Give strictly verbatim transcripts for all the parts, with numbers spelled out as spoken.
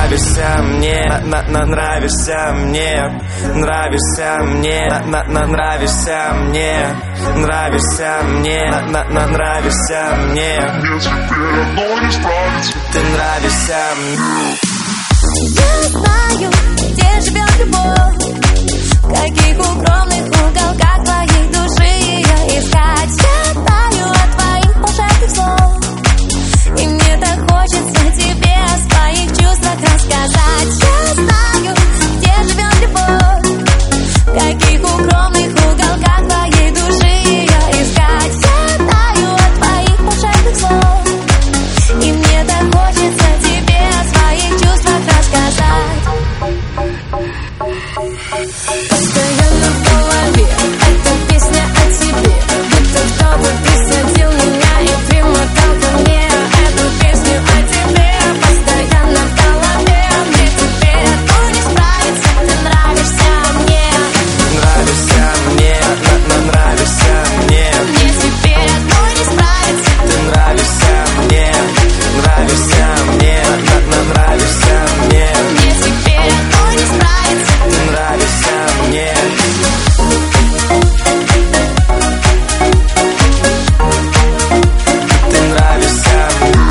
Нравишься мне, на на нравишься мне, нравишься мне, на на нравишься мне, нравишься мне, на на нравишься мне. Мне теперь одной не справиться. Ты нравишься мне. Я знаю, где живет любовь, в каких укромных уголках твоей души ее искать. Я знаю о твоих волшебных слов, и мне так хочется тебе о своих чувствах рассказать. Я знаю, где живет любовь, в каких укромных уголках твоей души ее искать. Я знаю о твоих волшебных слов, и мне так хочется тебе о своих чувствах рассказать. Постоянно в голове эта песня о тебе, будто кто-то присадил меня и примотал ко мне эту песню о тебе. Постоянно в голове, мне теперь одной не справиться. Ты нравишься мне, Нравишься мне, на на нравишься мне. мне теперь одной не справиться. Ты нравишься мне, нравишься мне, на на нравишься мне. Мне теперь одной не справиться. Ты нравишься мне. Ты нравишься мне.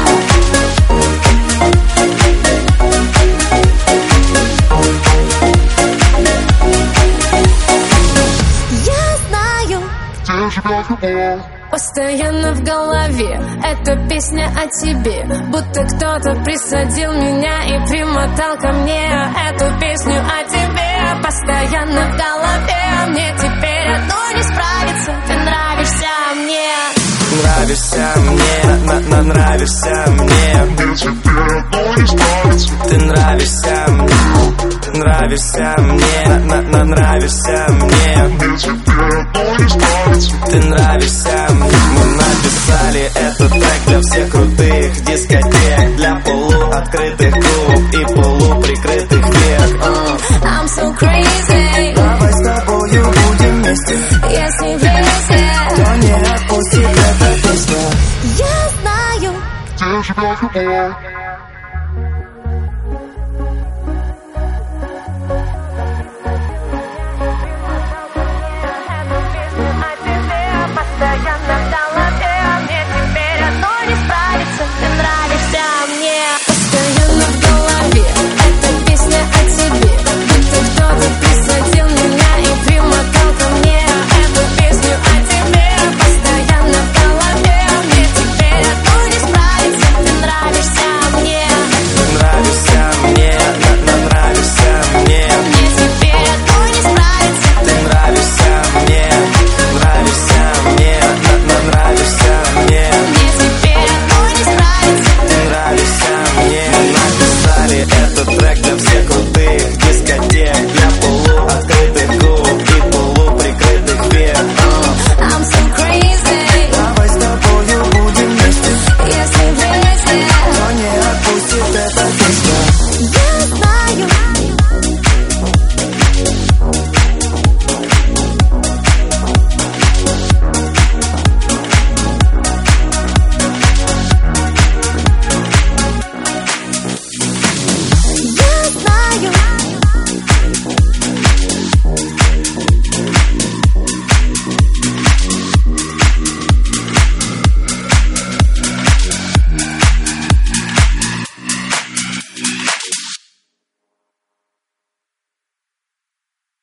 Я знаю, Где живет любовь? постоянно в голове эта песня о тебе, будто кто-то присадил меня и примотал ко мне эту песню о тебе. Постоянно в голове, мне теперь одной не справиться. Ты нравишься мне, Нравишься мне, на на нравишься мне. Мне теперь одной не справиться. Ты нравишься мне, нравишься мне, на на на нравишься мне. Мне теперь одной не справиться. Ты нравишься мне. Мы написали этот трек для всех крутых дискотек, для полуоткрытых клуб и полуприкрытых век. uh. I'm so crazy. Давай с тобою будем вместе, Если вместе, то не отпустит эта песня. я знаю, Где живет любовь?